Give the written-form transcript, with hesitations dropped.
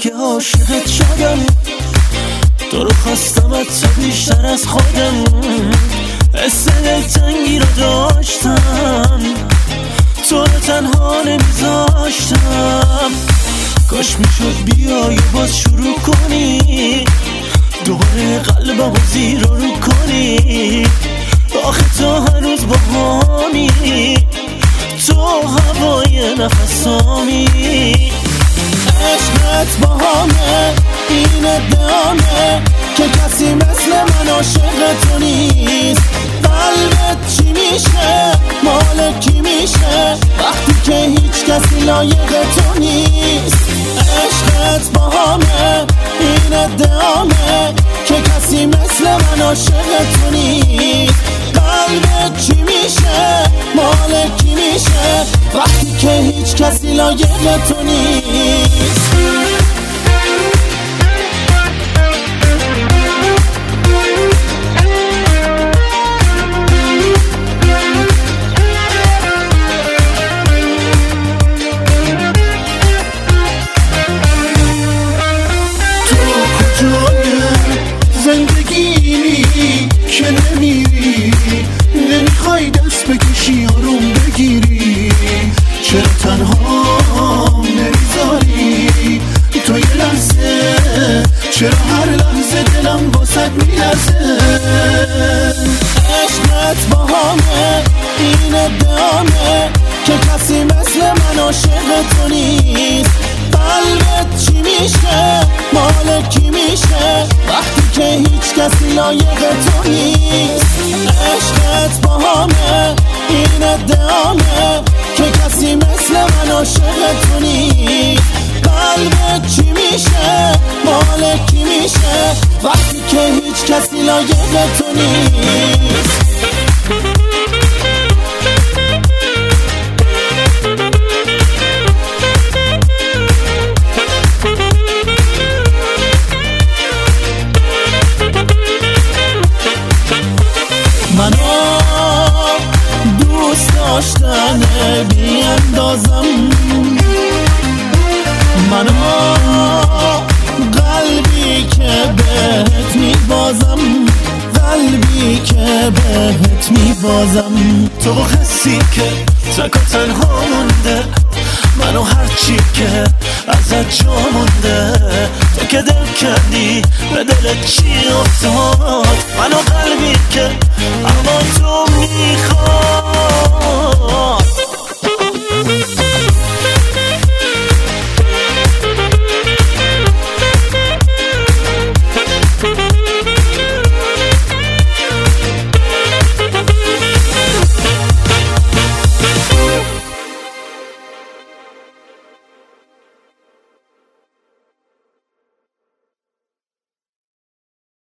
که عاشقت شدم، تو رو خواستم تا بیشتر از خودم، حس دلتنگی رو داشتم، تو رو تنها نمیذاشتم. کاش میشد بیای و باز شروع کنی، دوباره قلبمو زیر رو کنی. آخه تو هنوز با همی، تو هوای نفسامی. عشقت با همه این ادامه که کسی مثل من عاشق تو نیست. قلبت چی میشه، مال کی میشه وقتی که هیچ کسی لایق تو نیست. عشقت با همه این ادامه که کسی مثل من عاشق تو نیست. قلبت چی میشه، مال کی میشه وقتی که هیچ کسی لایق تو نیست. زندگی که نمیری، نمیخوای دست بکشی آروم بگیری، چرا تنها نمیذاری تو یه لحظه، چرا هر لحظه دلم واسد میلرزه. عشقت با همه این ادامه که کسی مثل من عاشق تو نیست. قلبت چی میشه، مال کی میشه وقتی که هیچ کسی لایق تو نیست. عشقت با همه این ادامه که کسی مثل من عاشق تو نیست. قلبت چی میشه، مال کی میشه وقتی که هیچ کسی لایق تو نیست. منو دوست داشتن بی اندازم، منو قلبی که بهت میبازم، قلبی که بهت میبازم. تو حسی که تک و تنها مونده، منو هرچی که ازت جا مونده. تو که دل کردی به دلت چی افتاد، منو قلبی که اما تو میخواد.